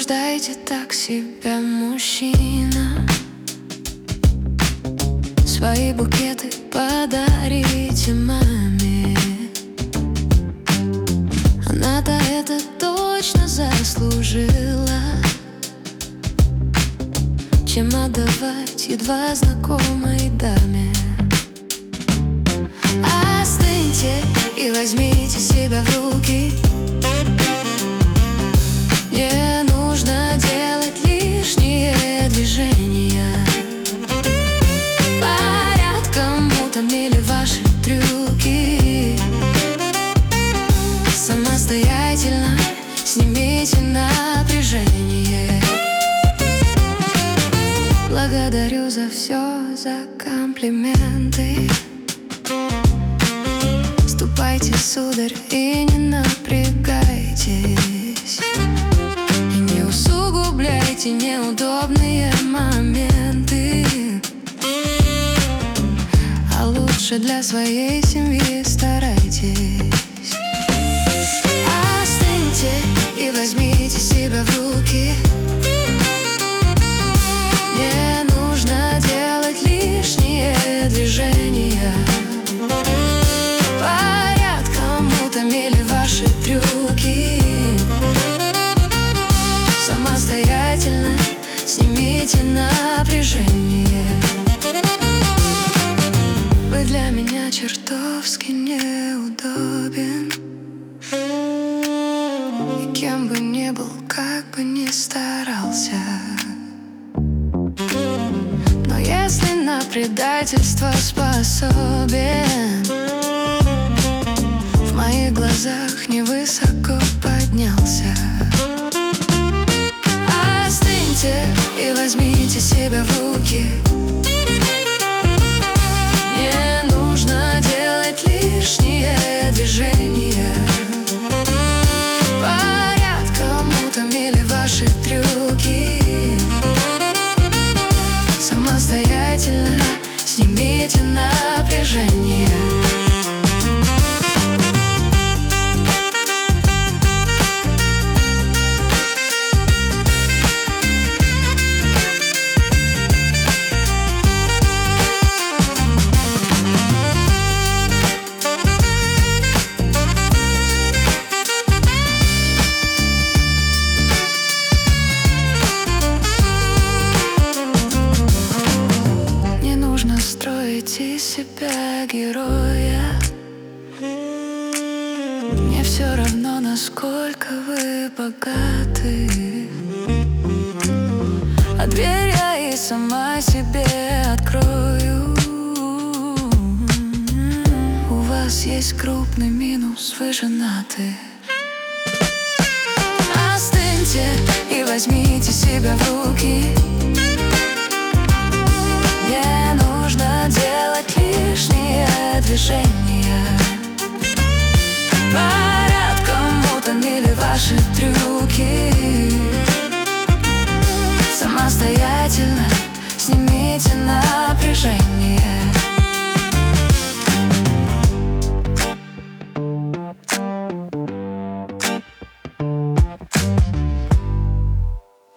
утруждайте так себя, мужчина. Свои букеты подарите маме. Она-то это точно заслужила, чем отдавать едва знакомой даме. Остыньте и возьмите себя в руки. Не нужно делать лишние движения. Порядком утомили ваши трюки. Самостоятельно снимите напряжение. Благодарю за все, за комплименты. Ступайте, сударь, и не напрягайтесь. И не усугубляйте неудобные моменты. А лучше для своей семьи старайтесь. Остыньте и возьмите себя в руки. Не нужно делать лишние движения. Порядком утомили ваши трюки. Самостоятельно снимите напряжение. Вы для меня чертовски неудобен. И кем бы ни был, как бы ни старался, но если на предательство способен, в моих глазах невысоко поднялся. Остыньте и возьмите себя в руки. Не нужно делать лишние движения. Порядком утомили ваши трюки. Самостоятельно снимите напряжение. Строить из себя героя. Мне все равно, насколько вы богаты. А дверь я и сама себе открою. У вас есть крупный минус, вы женаты. Остыньте и возьмите себя в руки. Не нужно делать лишние движения.